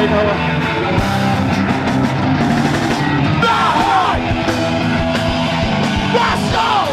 you know what? My heart! My soul!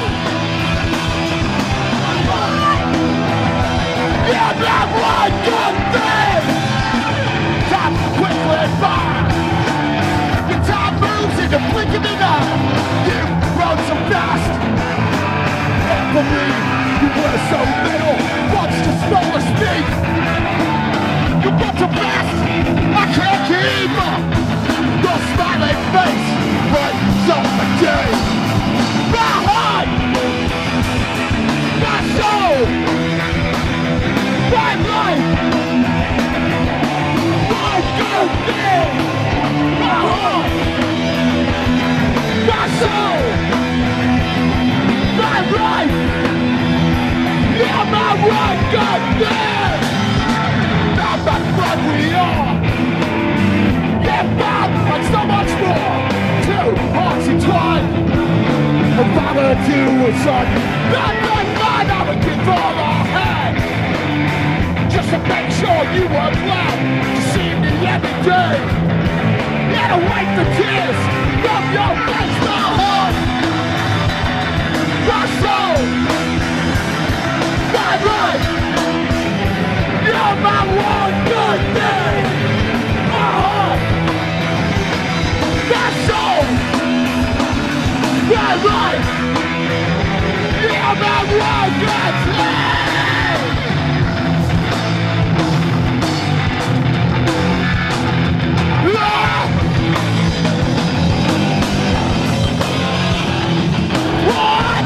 Yeah, that one good thing! Time quickly by. Your time moves in the blink of an eye. You run so fast. And for me, you were so little. Watch the smallest thing. You get too fast. I can't keep up. Your smiling face brightens up the day. My heart, my soul, my life, my good thing. My heart, my soul, my life, yeah, my one good thing. Now that's what we are. Yeah, bad, but so much more. Two hearts entwined. A father to a son. Not like mine, I would give all I had. Just to make sure you were glad to see me every day. Yeah, to wipe the tears from your face, my heart, my soul, my life. You're my one good thing. My heart, my soul, my life. You're my one good thing. What?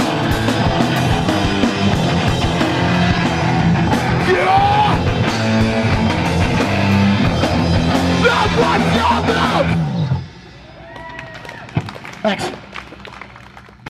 Yeah! That's what's your love! Thanks.